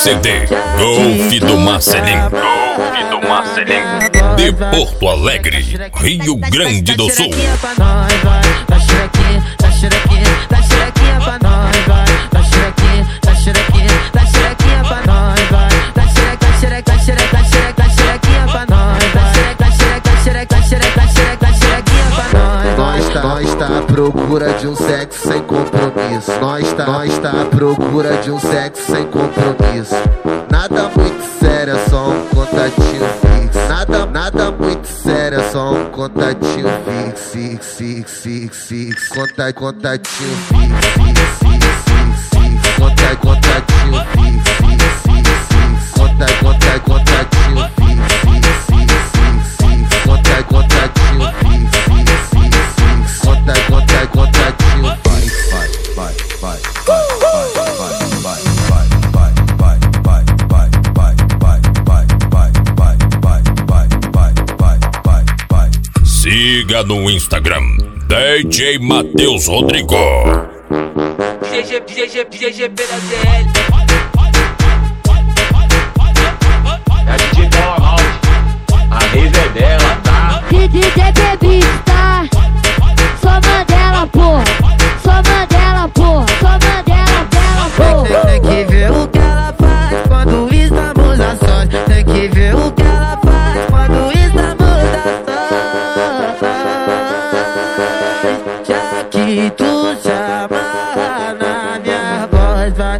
CD Golfe do Marcelinho. De Porto Alegre, Rio Grande do Sul. Dá xerequinha, dá xerequinha, dá xerequinha pra nós, vai. Dá xerequinha, dá xerequinha, dá xerequinha pra nós, vai. Dá xereca, xereca, xereca, xereca, xerequinha pra nós, vai. Xereca, xereca, xereca, xereca, xereca, xerequinha pra nós. Nós tá à procura de um sexo sem compromisso. Nós tá à procura de um sexo sem compromisso. Nada muito sério, é só um contatinho fixo. Nada muito sério, é só um contatinho fixo. Contatinho fixo. Contatinho fixo. Contatinho fixo. Contatinho Siga no Instagram DJ Matheus Rodrigo. DJ PDL. A DJ Paula Maldi, a rave é dela, tá? DJ Bebista, só Mandela, porra. Só Mandela, porra. Só Mandela, porra. Tem que ver o que ela faz quando estamos a sós. Tem que ver o que ela faz quando estamos a sós. Já que tu se amarra na minha voz, vai.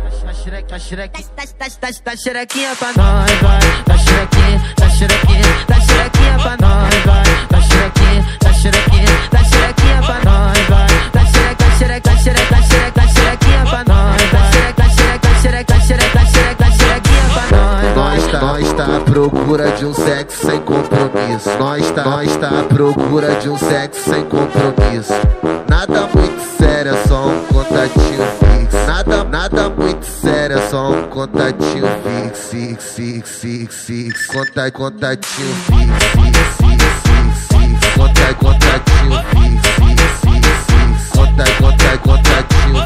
Dá xerequinha pra nós, vai. Dá xerequinha, dá xerequinha, dá xerequinha pra nós, vai. Dá xerequinha, dá xerequinha, dá xerequinha pra nós, vai. Dá xereca, xereca, xereca, xereca, xerequinha pra nós, vai. Xereca, xereca, xereca, xereca, xereca, xerequinha pra nós. Nós tá à procura de um sexo sem compromisso. Nós tá à procura de um sexo sem compromisso. Nada muito sério, é só um contatinho fixo. Nada muito sério, é só um contatinho fixo. Contatinho fixo. Contatinho fixo. Contatinho